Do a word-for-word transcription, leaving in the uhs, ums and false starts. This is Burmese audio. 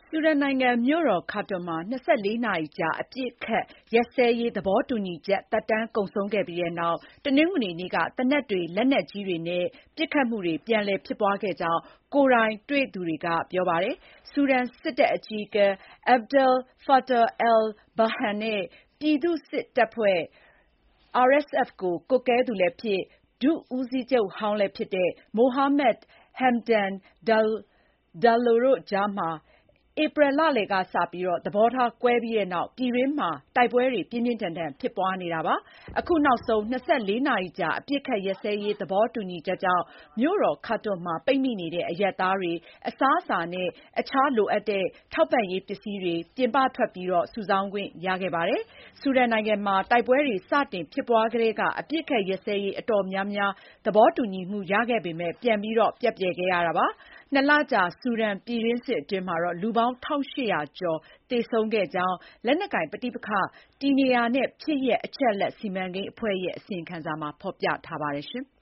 ဆူဒန်နိုင်ငံမြို့တော်ခါတွန်မှာ ၂၄ နာရီကြာ အပစ်အခတ်ရပ်စဲရေးသဘောတူညီချက် သက်တမ်းကုန်ဆုံးခဲ့ပြီးနောက် တနင်္ဂနွေနေ့က သေနတ်တွေ၊ လက်နက်ကြီးတွေနဲ့ ပစ်ခတ်မှုတွေ ပြန်လည်ဖြစ်ပွားခဲ့ကြောင်း ကိုယ်တိုင်တွေ့သူတွေက ပြောပါတယ်။ ဆူဒန်စစ်တပ်အကြီးအကဲ Abdel-Fattah al-Burhan နဲ့ ပြည်သူ့စစ်တပ်ဖွဲ့ အာရ်အက်စ်အက်ဖ် ကို ကွပ်ကဲသူလည်းဖြစ်၊ ဒုဦးစီးချုပ်ဟောင်းလည်းဖြစ်တဲ့ Mohamed Hamdan Dagalo တို့ကြား ဧပြီလလယ်ကစပြီး သဘောထားကွဲပြီးနောက် ပြည်တွင်းမှာ တိုက်ပွဲတွေ ပြင်းပြင်းထန်ထန် ဖြစ်ပွားနေတာပါ။ အခုနောက်ဆုံး ၂၄ နာရီကြာ အပစ်အခတ်ရပ်စဲရေး သဘောတူညီချက်ကြောင့် မြို့တော်ခါတွန်မှာ ပိတ်မိနေတဲ့ အရပ်သားတွေ အစားအစာနဲ့ အခြားလိုအပ်တဲ့ ထောက်ပံ့ရေးပစ္စည်းတွေ ပြင်ပထွက်ပြီး စုဆောင်းခွင့်ရခဲ့ပါတယ်။ ဆူဒန်နိုင်ငံမှာ တိုက်ပွဲတွေ စတင်ဖြစ်ပွားကတည်းက အပစ်အခတ်ရပ်စဲရေး အတော်များများ သဘောတူညီမှုရခဲ့ပေမဲ့ ပြန်ပြီး ပျက်ပြယ်ခဲ့ရတာပါ။ နှစ်လကြာ ဆူဒန်ပြည်တွင်းစစ်အတွင်း လူပေါင်း ၁,၈၀၀ ကျော် သေဆုံးခဲ့ကြောင်း လက်နက်ကိုင်ပဋိပက္ခတည်နေရာနဲ့ ဖြစ်ရပ်အချက်အလက် စီမံကိန်းအဖွဲ့ရဲ့ အစီရင်ခံစာမှာ ဖော်ပြထားပါတယ်။